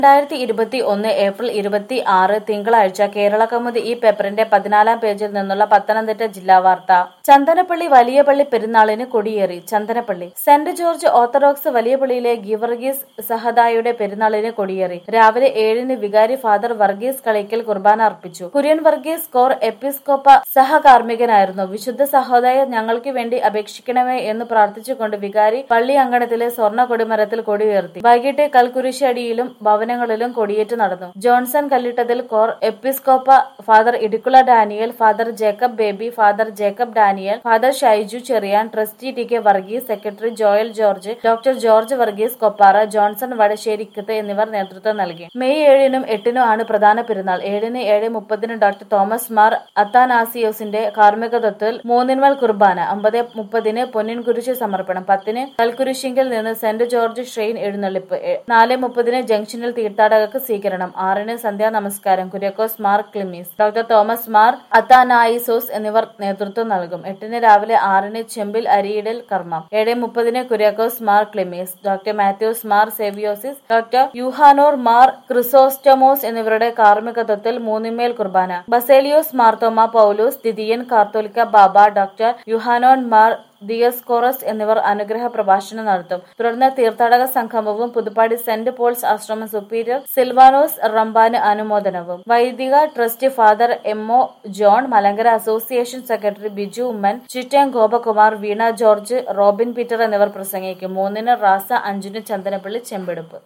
2021 April 26 തിങ്കളാഴ്ച കേരള കൗമുദി ഈ പേപ്പറിന്റെ 14-ാം പേജിൽ നിന്നുള്ള പത്തനംതിട്ട ജില്ലാ വാർത്ത. ചന്ദനപ്പള്ളി വലിയ പള്ളി പെരുന്നാളിന് കൊടിയേറി. ചന്ദനപ്പള്ളി സെന്റ് ജോർജ് ഓർത്തഡോക്സ് വലിയ പള്ളിയിലെ ഗീവർഗീസ് സഹദായുടെ പെരുന്നാളിന് കൊടിയേറി. രാവിലെ 7-ന് വികാരി ഫാദർ വർഗീസ് കളിക്കൽ കുർബാന അർപ്പിച്ചു. കുര്യൻ വർഗീസ് കോർ എപ്പിസ്കോപ്പ സഹകാർമ്മികനായിരുന്നു. വിശുദ്ധ സഹോദയ ഞങ്ങൾക്ക് വേണ്ടി അപേക്ഷിക്കണമേ എന്ന് പ്രാർത്ഥിച്ചുകൊണ്ട് വികാരി പള്ളി അങ്കണത്തിലെ സ്വർണ്ണ കൊടിമരത്തിൽ കൊടിയുയർത്തി. വൈകിട്ട് കൽക്കുരിശടിയിലും ഭവനങ്ങളിലും കൊടിയേറ്റ് നടന്നു. ജോൺസൺ കല്ലിട്ടതിൽ കോർ എപ്പിസ്കോപ്പ father Idukkula Daniel, father Jacob Baby, father Jacob Daniel, father Shaiju Cherian, trustee T K Varghese, secretary Joel George, doctor George Varghese Koppara, Johnson Vadasserikkathu എന്നിവർ നേതൃത്വം നൽകി. മെയ് 7-നും 8-നും ആണ് പ്രധാന പെരുന്നാൾ. 7-ന് 7:30 ഡോക്ടർ തോമസ് മാർ അത്താനാസിയോസിന്റെ കാർമ്മികത്വത്തിൽ മൂന്നിന്മേൽ കുർബാന, 9:30 പൊന്നിൻകുരിശ് സമർപ്പണം, 10-ന് കൽക്കുരിശിങ്കിൽ നിന്ന് സെന്റ് ജോർജ് ഷ്രെയിൻ എഴുന്നള്ളിപ്പ്, 4:30 ജംഗ്ഷനിൽ തീർത്ഥാടകർക്ക് സ്വീകരണം, 6-ന് സന്ധ്യാ നമസ്കാരം. കുര്യാക്കോസ് മാർ ക്ലിമീസ്, ഡോക്ടർ തോമസ് മാർ അത്താനായിസോസ് എന്നിവർ നേതൃത്വം നൽകും. 8-ന് രാവിലെ 6-ന് ചെമ്പിൽ അരിയിടൽ കർമ്മം, 7:30 കുര്യാക്കോസ് മാർ ക്ലിമീസ്, ഡോക്ടർ മാത്യൂസ് മാർ സേവിയോസിസ്, ഡോക്ടർ യുഹാനോർ മാർ ക്രിസോസ്റ്റമോസ് എന്നിവരുടെ കാർമ്മികത്വത്തിൽ മൂന്നിന്മേൽ കുർബാന. ബസേലിയോസ് മാർത്തോമ പൗലോസ് ദ്വിതീയൻ കാത്തോലിക്ക ബാബ, ഡോക്ടർ യുഹാനോൻ മാർ ദിയസ്കോറസ് എന്നിവർ അനുഗ്രഹ പ്രഭാഷണം നടത്തും. തുടർന്ന് തീർത്ഥാടക സംഗമവും പുതുപ്പാടി സെന്റ് പോൾസ് ആശ്രമം സുപ്പീരിയർ സിൽവാനോസ് റംബാന് അനുമോദനവും. വൈദിക ട്രസ്റ്റ് ഫാദർ എം.ഒ. John, Malankara association secretary Biju Oommen, Chittayam Gopakumar, Veena George, Robin Peter എന്നിവർ പ്രസംഗിക്കും. 3-ന് റാസ, 5-ന് ചന്ദനപ്പള്ളി ചെമ്പെടുപ്പ്.